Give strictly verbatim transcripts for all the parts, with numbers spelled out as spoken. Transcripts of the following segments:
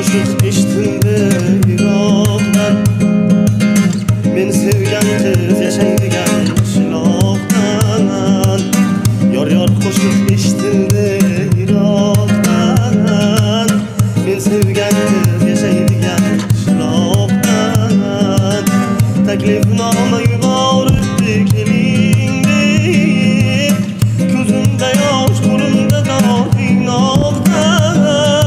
qo'shiq eshitildi yiroqdan. Men sevgan qiz yashaydigan qishloqdan. Yor yor qo'shiq eshitildi yiroqdan. Men sevgan qiz yashaydigan qishloqdan. Taklifnoma yuboribdi keling deb, ko'zimda yosh, qo'limda davo qiynoqdan.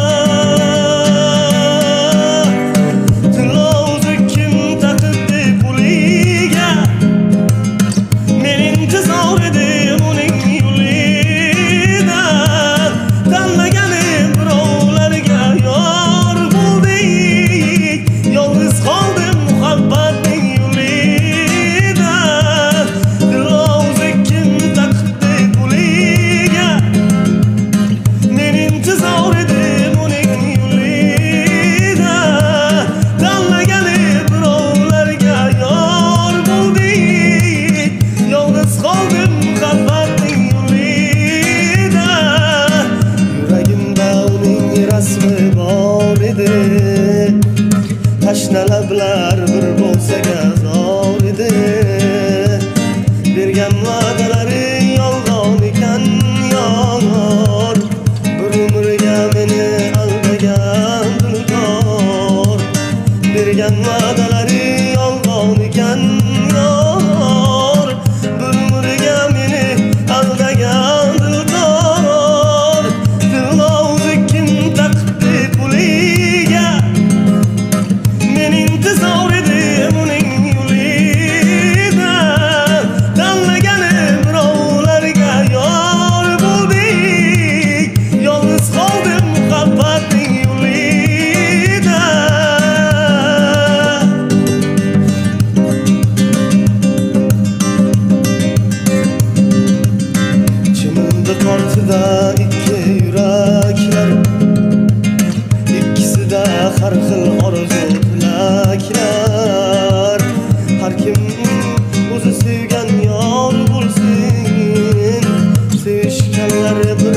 Tilovuzi kim taqibdi qo'liga, men intizor edim uning yo'lidan. Tanlaganim birovlarga yor bo'ldik, yolg'iz qoldim muhabbatning yo'lidan. Tilovuzi kim taqibdi qo'liga, men intizor edim uning yo'lidan. Tanlaganim birovlarga yor bo'ldik, yolg'iz qoldim muhabbatning yo'lidan. Yuragimda uning rasmi bor edi, tashna lablar bir bo'lsa gazor edi. Bergan va'dalari yolg'on ekan yor, bir umrga meni aldagan dildor. Bergan va'dalari yolg'on ekan yor, bir umrga meni aldagan dildor. Tilovuzi kim taqibdi qo'liga, men intizor edim uning yo'lidan. Tanlaganim birovlarga yor bo'ldik, yolg'iz qoldim muhabbatning yo'lidan. Chimildi qortida ikki yuraklar, ikkisida har xil orzu tilaklar. Har kim o'zi sevgan yor bo'lsin, sevishganlar bir